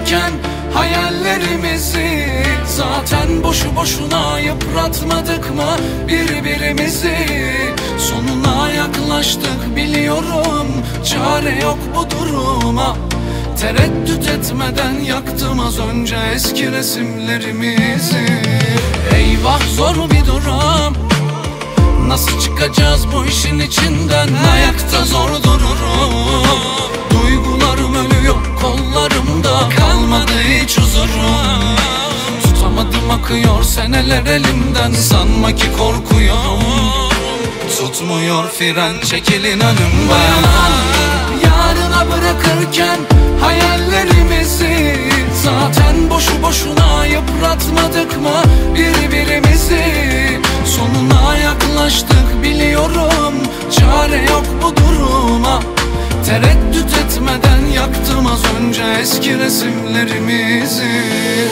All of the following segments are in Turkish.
bırakırken hayallerimizi, zaten boşu boşuna yıpratmadık mı birbirimizi? Sonuna yaklaştık biliyorum, çare yok bu duruma. Tereddüt etmeden yaktım az önce eski resimlerimizi. Eyvah zor bir durum, nasıl çıkacağız bu işin içinden? Ayakta zor dururum, duygularım ölüyor kollarımda, kalmadı hiç huzurum. Tutamadım akıyor seneler elimden, sanma ki korkuyorum. Tutmuyor fren, çekilin önümden. Yarına bırakırken hayallerimizi, zaten boşu boşuna yıpratmadık mı birbirimizi? Sonuna yaklaştık biliyorum, çare yok bu duruma. Tereddüt etmeden yaktım az önce eski resimlerimizi.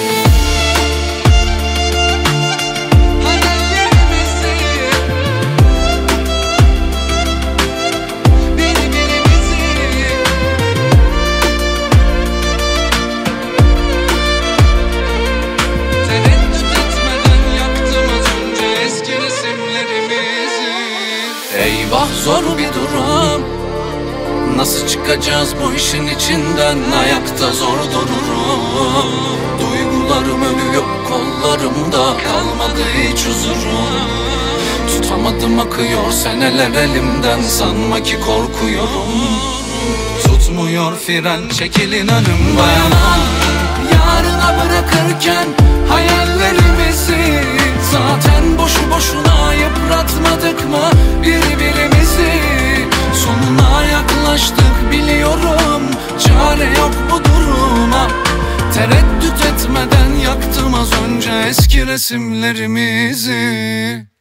Eyvah zor bir durum, nasıl çıkacağız bu işin içinden? Ayakta zor dururum, duygularım ölüyor kollarımda, kalmadı hiç huzurum. Tutamadım akıyor seneler elimden, sanma ki korkuyorum. Tutmuyor fren, çekilin önümden. Yarına bırakırken hayallerimizi, zaten boşu boşuna yıpratmadık mı birbirimizi? Sonuna yaklaştık biliyorum, çare yok bu duruma. Tereddüt etmeden yaktım az önce eski resimlerimizi.